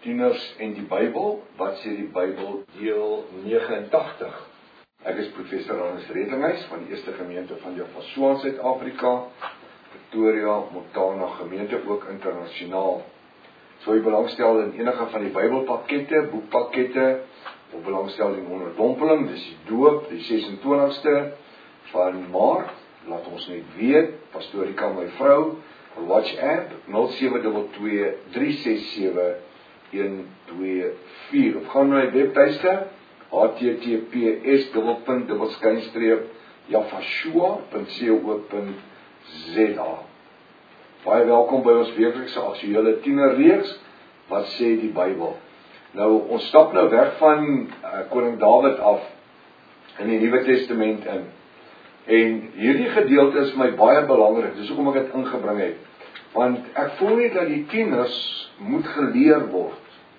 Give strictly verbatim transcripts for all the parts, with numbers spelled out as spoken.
Tieners en die Bybel, wat sê die Bybel, deel negenentagtig. Ek is professor Hannes Redinghuis van die Eerste Gemeente van Javasoan, Suid-Afrika, Pretoria, Montana gemeente, ook internasionaal. So jy belangstel in enige van die Bybelpakkette, boekpakkette, of belangstel in onderdompeling, dis die doop, die ses en twintigste van Maart, laat ons net weet, Pastorika my vrou, WhatsApp, nul sewe twee twee, drie ses sewe, een twee vier, of gaan na my webtuiste, h t t p s dubbelpunt dubbel skynstreep javashoa punt co punt z a. Baie welkom by ons weeklikse aktuele tienerreeks, wat sê die Bybel. Nou, ons stap nou weg van uh, koning Dawid af in die Nuwe Testament in. En hierdie gedeelte is my baie belangrik, dis hoekom ek dit ingebring het. Want ek voel net dat die tieners moet geleer word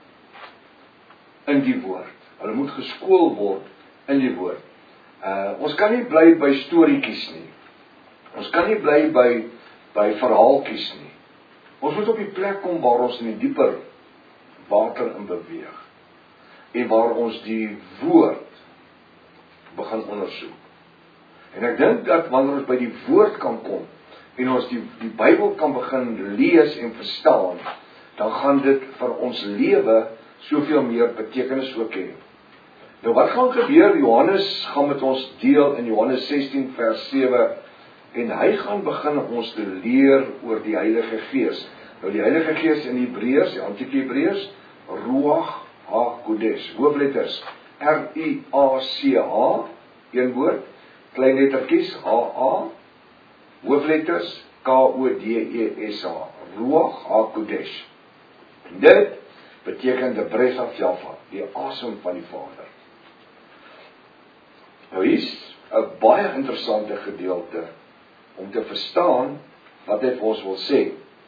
in die woord. Hulle moet geskool word in die woord. Uh, ons kan nie bly by storieetjies nie. Ons kan nie bly by, by verhaaltjies nie. Ons moet op die plek kom waar ons in die dieper water in beweeg. En waar ons die woord begin ondersoek. En ek dink dat wanneer ons by die woord kan kom, en ons die, die Bybel kan begin lees en verstaan, dan gaan dit vir ons lewe soveel meer betekenis ook hê. Nou wat gaan gebeur? Johannes gaan met ons deel in Johannes sestien vers sewe, en hy gaan begin ons te leer oor die Heilige Gees. Nou die Heilige Gees in Hebreërs, die antieke Hebreërs, Ruach HaKodesh, hoofletters R U A C H, een woord, klein lettertjies H A, hoofletters K O D E S H, Ruach HaKodesh. Dit beteken die breath of Java, die asem van die Vader. Nou hier is 'n baie interessante gedeelte om te verstaan wat hy vir ons wil sê.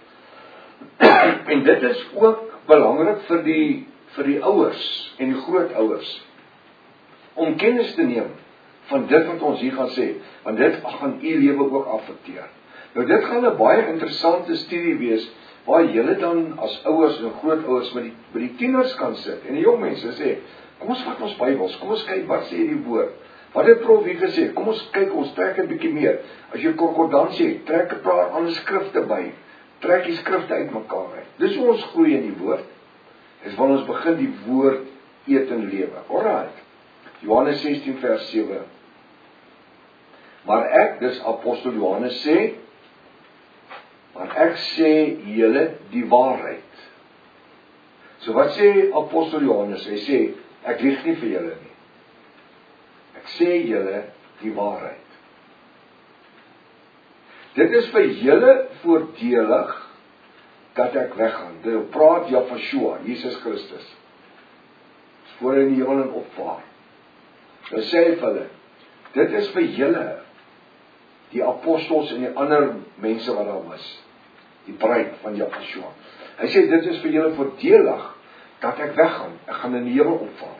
En dit is ook belangrik vir die vir die ouers en die grootouers om kennis te neem van dit wat ons hier gaan sê, want dit gaan u lewe ook affekteer. Nou dit gaan 'n baie interessante studie wees, waar julle dan as ouers en grootouers met die, met die tieners kan sit, en die jong mense sê, kom ons vat ons Bybels, kom ons kyk wat sê die woord. Wat het prof hier gesê? Kom ons kyk, ons trek 'n bietjie meer. As jy konkordansie het, trek 'n paar ander skrifte by. Trek die skrifte uitmekaar uit. Dis hoe ons groei in die woord. Dis wanneer ons begin die woord eet en lewe. Alright. Johannes sestien vers sewe. Maar ek, dis apostel Johannes sê, maar ek sê julle die waarheid. So wat sê apostel Johannes? Hy sê, ek lieg nie vir julle nie. Ek sê julle die waarheid. Dit is vir julle voordelig dat ek weggaan. Dit praat Javashoa, Jesus Christus. Dis voor hy in die hemel en opvaar. Dan sê hy vir hulle, dit is vir julle, die apostels en die ander mense wat daar was, die bruid van Javashoa. Hy sê, dit is vir julle voordelig dat ek weggaan. Ek gaan in die hemel opvaar.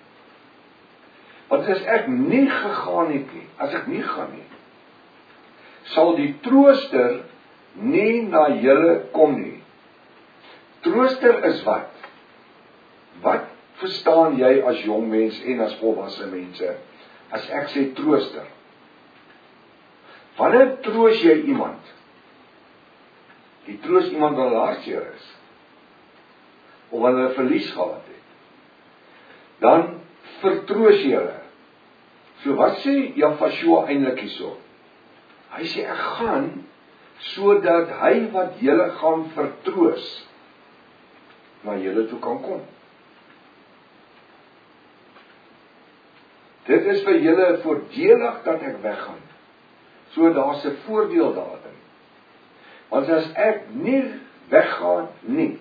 Want as ek nie gegaan het nie, as ek nie gaan nie, sal die trooster nie na julle kom nie. Trooster is wat? Wat verstaan jy as jong mens en as volwasse mense, as ek sê trooster? Wanneer troos jy iemand? Die troos iemand wat hartseer is, of wanneer hulle verlies gehad het, dan vertroos jy hulle. So wat sê Javashoa eintlik hierso? Hy sê ek gaan sodat hy wat julle gaan vertroos na julle toe kan kom. Dit is vir julle voordelig dat ek weggaan. So daar's 'n voordeel daarin. Want as ek nie weggaan nie,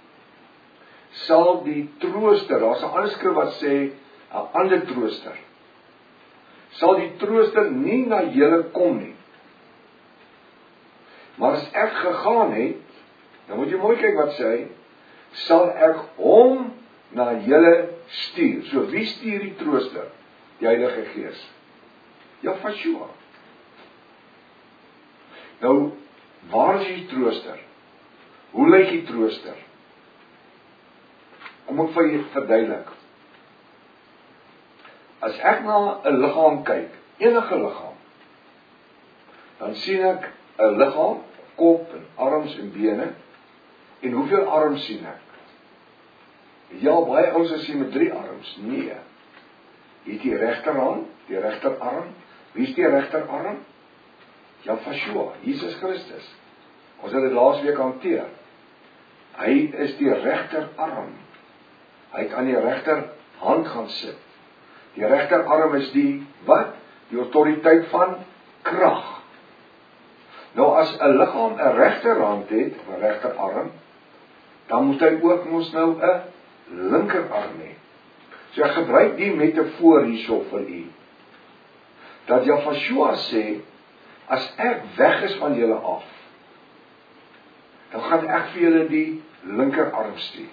sal die trooster, daar's 'n ander skrif wat sê 'n ander trooster, sal die trooster nie na julle kom nie. Maar as ek gegaan het, dan moet jy mooi kyk wat sê hy, sal ek hom na julle stuur. So wie stuur die trooster? Die Heilige Gees. Javashoa. Nou, waar is die trooster? Hoe lyk die trooster? Kom ek vir julle verduidelik. As ek na 'n liggaam kyk, enige liggaam, dan sien ek 'n liggaam, kop en arms en bene, en hoeveel arms sien ek? Ja, baie ouens sien met drie arms. Nee. Hier die regterhand, die regterarm. Wie is die regterarm? Ja, Yeshua, Jesus Christus. Ons het dit laas week hanteer. Hy is die regterarm. Hy het aan die regterhand gaan sit. Die regterarm is die, wat? Die autoriteit van krag. Nou as 'n liggaam 'n regterhand het, 'n regterarm, dan moet hy ook mos nou 'n linkerarm hê. So ek gebruik die metafoor hierso vir u. Dat Yeshua sê, as ek weg is van julle af, dan gaan ek vir julle die linkerarm stuur.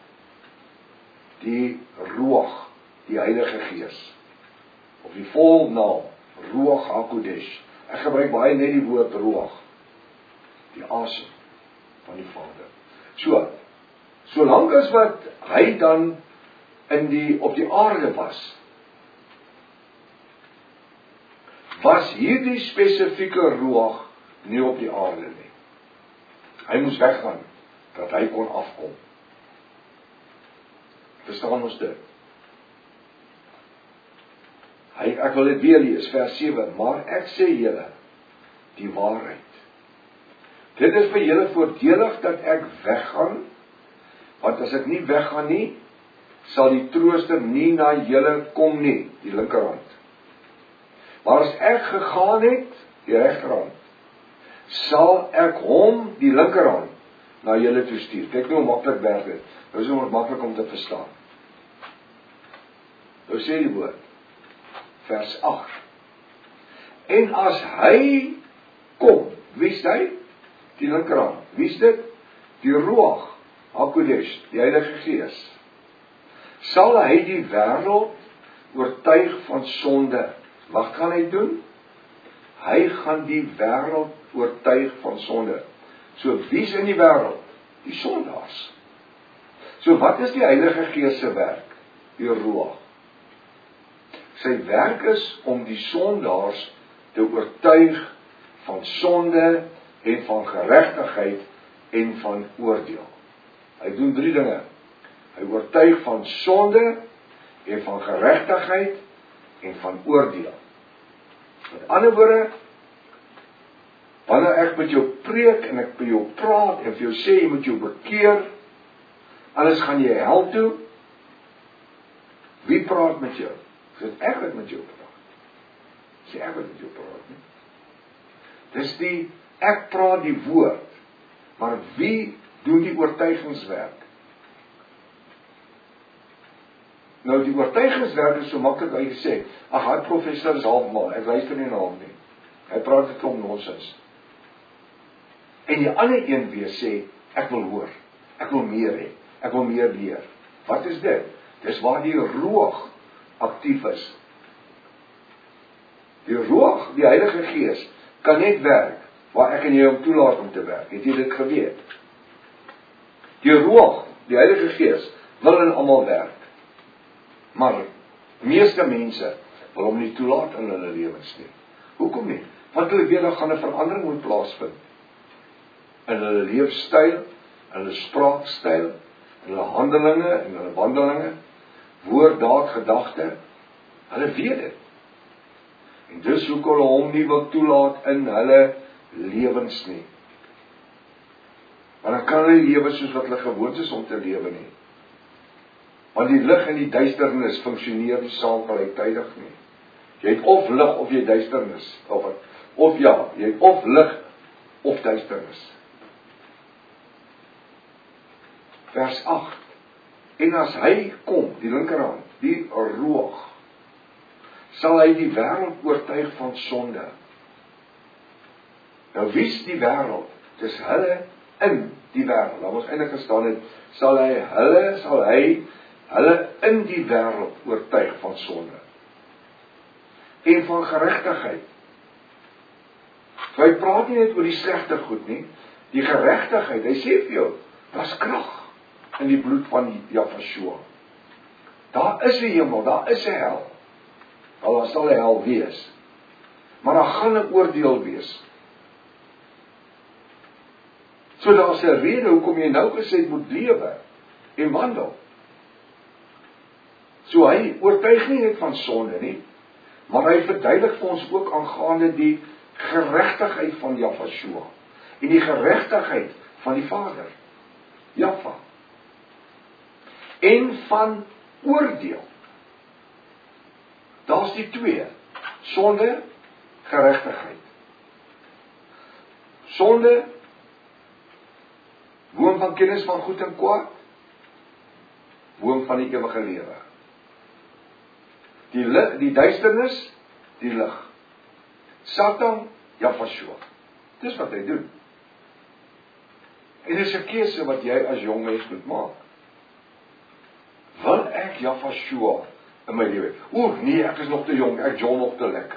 Die Ruach, die Heilige Gees. Of die volnaam, Ruach HaKodesh. Ek gebruik baie net die woord Ruach. Die asem van die Vader. So, solank as wat hy dan in die, op die aarde was, was hierdie spesifieke Ruach nie op die aarde nie. Hy moes weggaan, dat hy kon afkom. Verstaan ons dit? Hy, ek wil dit weer lees, vers sewe, maar ek sê julle, die waarheid. Dit is vir julle voordelig dat ek weggaan, want as ek nie weggaan nie, sal die trooster nie na julle kom nie, die linkerhand. Maar as ek gegaan het, die regterhand, sal ek hom, die linkerhand, na julle toe stuur. Kyk nou hoe maklik werk dit. Dit is nou maklik om te verstaan. Nou sê die woord, vers agt. En as hy kom, wie is hy? Die linkerhand. Wie is dit? Die Ruach HaKodesh, die Heilige Gees. Sal hy die wêreld oortuig van sonde. Wat gaan hy doen? Hy gaan die wêreld oortuig van sonde. So wie is in die wêreld? Die sondaars. So wat is die Heilige Gees se werk? Die Ruach. Sy werk is om die sondaars te oortuig van sonde en van geregtigheid en van oordeel. Hy doen drie dinge. Hy oortuig van sonde en van geregtigheid en van oordeel. Met ander woorde, wanneer ek met jou preek en ek met jou praat en vir jou sê jy moet jou bekeer, anders gaan jy hel toe, wie praat met jou? Dis ek wat met jou praat. Dis ek wat met jou praat nie. Dis die, ek praat die woord, maar wie doen die oortuigingswerk? Nou die oortuigingswerk is so maklik as jy sê, ag, hy professor is halfmal, ek luister nie na hom nie. Hy praat dit om nonsens. En die ander een weer sê, ek wil hoor, ek wil meer hê, ek wil meer leer. Wat is dit? Dis waar die Ruach aktief is. Die Ruach, die Heilige Gees, kan net werk waar ek en jy hom toelaat om te werk. Het jy dit geweet? Die Ruach, die Heilige Gees, wil in almal werk. Maar meeste mense wil hom nie toelaat in hulle lewens nie. Hoekom nie? Want hulle weet daar gaan 'n verandering moet plaasvind. In hulle leefstyl, in hulle spraakstyl, in hulle handelinge, in hulle wandelinge, woord, daad, gedagte. Hulle weet dit. En dus hoekom hulle hom nie wil toelaat in hulle lewens nie. Want dan kan hulle lewe soos wat hulle gewoond is om te lewe nie. Want die lig en die duisternis funksioneer nie saam gelyktydig nie. Jy het of lig of jy duisternis. Of, of ja, jy het of lig of duisternis. Vers agt. En as hy kom, die linkerhand, die Ruach, sal hy die wêreld oortuig van sonde. Nou wie is die wêreld? Dis hulle in die wêreld. Laat ons eintlik gestaan het, sal hy hulle, sal hy hulle in die wêreld oortuig van sonde. En van geregtigheid. So hy praat nie net oor die slegte goed nie, die geregtigheid. Hy sê vir jou, daar's krag. in die bloed van Jahweh. Daar is 'n hemel, daar is 'n hel. Al daar sal 'n hel wees. Maar daar gaan 'n oordeel wees. So daar's 'n rede hoekom jy nou gesê moet lewe en wandel. So hy oortuig nie net van sonde nie, maar hy verduidelik vir ons ook aangaande die geregtigheid van Jahweh en die geregtigheid van die Vader, Jahwe, en van oordeel. Daar's die twee, sonde, geregtigheid. Sonde, boom van kennis van goed en kwaad, boom van die ewige lewe. Die, lig, die duisternis, die lig. Satan, Jahweh. Dis wat hy doen. En dis 'n keuse wat jy as jong mens moet maak. Wil ek Jahweh in my lewe? O nee, ek is nog te jong, ek jol nog te lekker.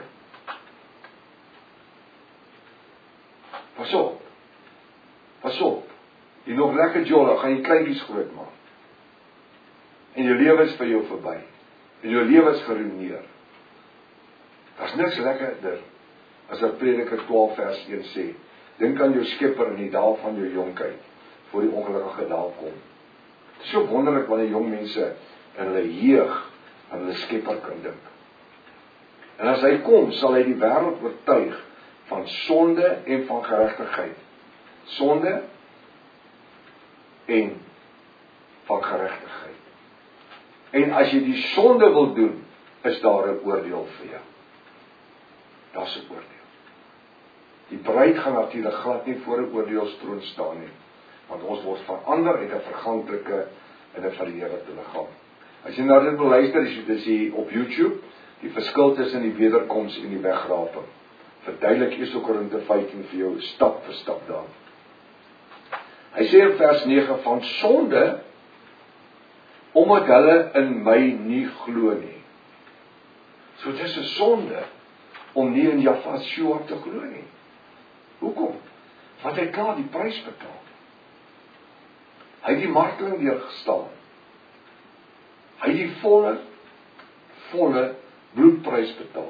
Pas op. Pas op. Jy nog lekker jol, gaan jy kleintjies groot maak. En jou lewe is vir jou verby. En jou lewe is geruïneer. Daar's niks lekkerder as wat Prediker twaalf vers een sê. Dink aan jou Skepper in die dae van jou jonkheid, voor die ongelukkige dae kom. Het is so wonderlik wanneer jong mense in hulle jeug aan hulle Skepper kan dink. En as hy kom, sal hy die wêreld oortuig van sonde en van geregtigheid. Sonde en van geregtigheid. En as jy die sonde wil doen, is daar 'n oordeel vir jou. Daar's 'n oordeel. Die bruid gaan natuurlik glad nie voor 'n oordeelstroon staan nie, want ons word verander uit 'n verganklike en 'n verheerlikte liggaam. As jy nou dit wil luister, is dit is op YouTube, die verskil tussen die wederkoms en die wegraping. Verduidelik eerste Korinte vyftien vir jou stap vir stap daar. Hy sê in vers nege van sonde, omdat hulle in my nie glo nie. So dit is 'n sonde om nie in Jahweh te glo nie. Hoekom? Want hy klaar die prys betaal. Hy het die marteling deurgestaan. Hy het die volle, volle bloedprys betaal.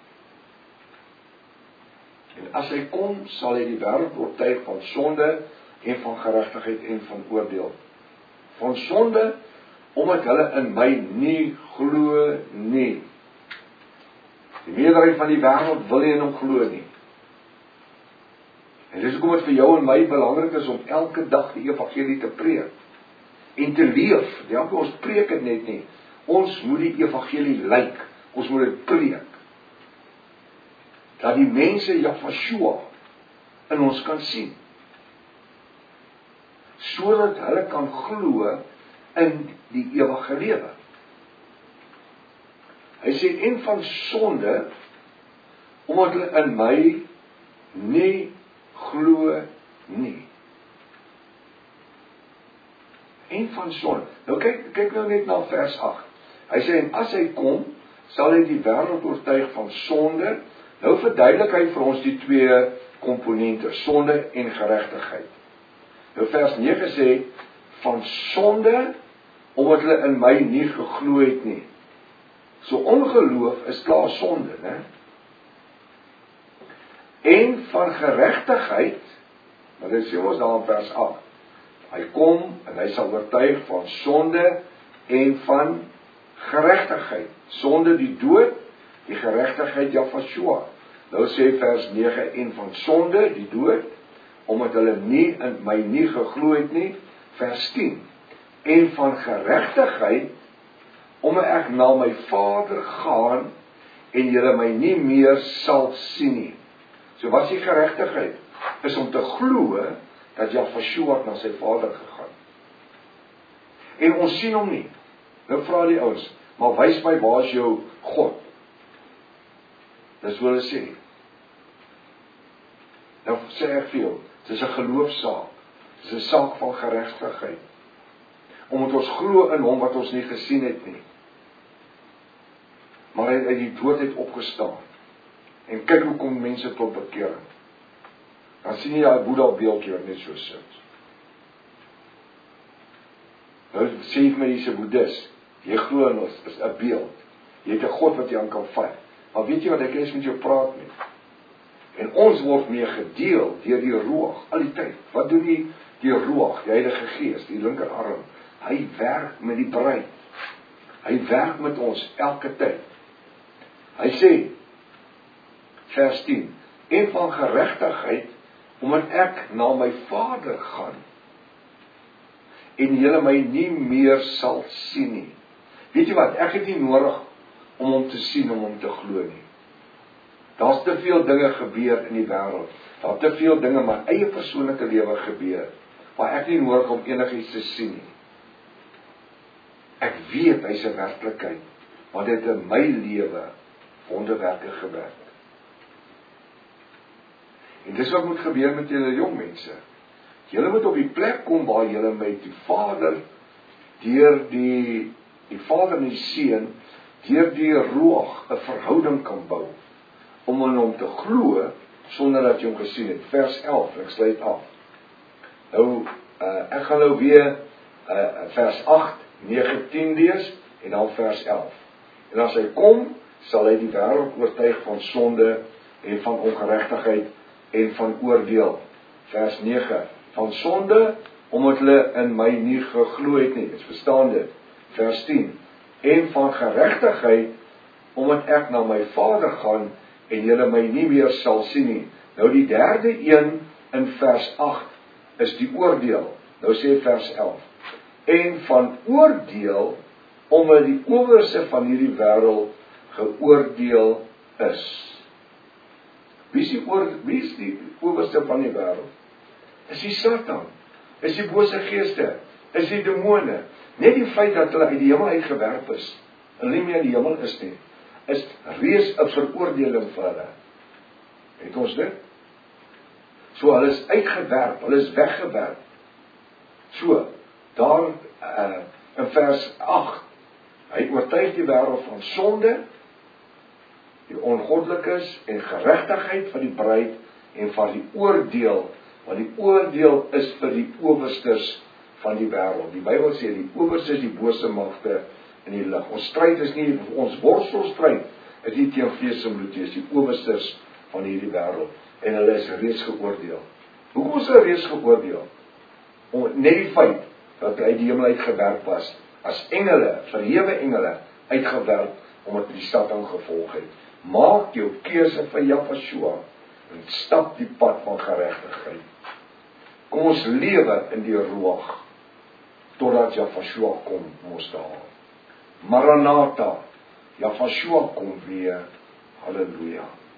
En as hy kom, sal hy die wêreld oortuig van sonde en van geregtigheid en van oordeel. Van sonde, omdat hulle in my nie glo nie. Die meerderheid van die wêreld wil nie in hom glo nie. En dis hoekom dit vir jou en my belangrik is om elke dag die evangelie te preek en te leef. Ja, ons preek dit net nie. Ons moet die evangelie lyk. Ons moet dit preek. Dat die mense Jahweh in ons kan sien. Sodat hulle kan glo in die ewige lewe. Hy sê en van sonde, omdat hulle in my nie glo nie. En van sonde. Nou kyk, kyk nou net na vers agt. Hy sê en as hy kom, sal hy die wêreld oortuig van sonde. Nou verduidelik hy vir ons die twee komponente, sonde en geregtigheid. Nou vers nege sê van sonde, omdat hulle in my nie geglo het nie. So ongeloof is klaar sonde, né? En van geregtigheid, maar dit sê ons daar in vers agt. Hy kom en hy sal oortuig van sonde en van geregtigheid. Sonde die dood, die geregtigheid Jahweh. Nou sê vers nege en van sonde die dood, omdat hulle nie in my nie geglo het nie, vers tien. En van geregtigheid, omdat ek na my Vader gaan en julle my nie meer sal sien nie. So wat is die geregtigheid? Is om te glo dat Jahweh na sy Vader gegaan. En ons sien hom nie. Nou vra die ouens, maar wys my waar is jou God? Dis wat hulle sê. Nou sê ek vir jou, dit is 'n geloofsaak. Dit is 'n saak van geregtigheid. Omdat ons glo in hom wat ons nie gesien het nie. Maar hy uit die dood het opgestaan. En kyk hoe kom mense tot bekering. Dan sien jy daai Boeddha beeldjie wat net so sit. Nou sê jy vir my, jy's 'n boeddhis. Jy glo in ons is 'n beeld. Jy het 'n God wat jy aan kan vat. Maar weet jy wat, ek is met jou praat nie. En ons word mee gedeel deur die Ruach, al die tyd. Wat doen die, die Ruach, die Heilige Gees, die linkerarm? Hy werk met die bruid. Hy werk met ons elke tyd. Hy sê, vers tien, en van geregtigheid, omdat ek na my Vader gaan, en julle my nie meer sal sien nie. Weet jy wat, ek het nie nodig om hom te sien, om hom te glo nie. Daar's te veel dinge gebeur in die wêreld. Daar te veel dinge in my eie persoonlike lewe gebeur, waar ek nie nodig om enigiets te sien nie. Ek weet hy's 'n werklikheid, want dit het in my lewe wonderwerke gewerk. En dis wat moet gebeur met julle jong mense. Julle moet op die plek kom waar julle met die Vader, deur die, die Vader en die Seun, deur die Ruach 'n verhouding kan bou, om in hom te glo, sonder dat jy hom gesien het. Vers elf, ek sluit af. Nou, uh, ek gaan nou weer uh, vers agt, nege, tien lees, en dan vers elf. En as hy kom, sal hy die wêreld oortuig van sonde, en van ongeregtigheid, en van oordeel. Vers nege, van sonde, omdat hulle in my nie geglo het nie, is verstaan dit. Vers tien, en van geregtigheid, omdat ek na my Vader gaan, en julle my nie meer sal sien nie. Nou die derde een in vers agt, is die oordeel. Nou sê vers elf, en van oordeel, omdat die owerste van hierdie wêreld geoordeel is. Wie is die, oor, wie is die owerste van die wêreld? Is die Satan, is die bose geeste, is die demone. Net die feit dat hulle uit die hemel uitgewerp is, en nie meer in die hemel is nie, is reeds 'n veroordeling vir hulle. Het ons dit? So, hulle is uitgewerp, hulle is weggewerp. So, daar uh, in vers agt, hy oortuig die wêreld van sonde, die ongoddelikes en geregtigheid van die bruid, en van die oordeel, want die oordeel is vir die owersters van die wêreld. Die Bybel sê, die owerstes, die bose magte in die lig. Ons stryd is nie, ons worstelstryd is nie teen vlees en bloed, is die owersters van hierdie wêreld, en hulle is reeds geoordeel. Hoekom is hulle reeds geoordeel? Om, net die feit, dat hy uit die hemel uitgewerp was, as engele, verhewe engele, uitgewerp, omdat die Satan gevolg het. Maak jou keuse vir Yahshua, en stap die pad van geregtigheid. Kom ons lewe in die Ruach, totdat Yahshua kom, om ons te haal. Maranatha, Yahshua kom weer, halleluja.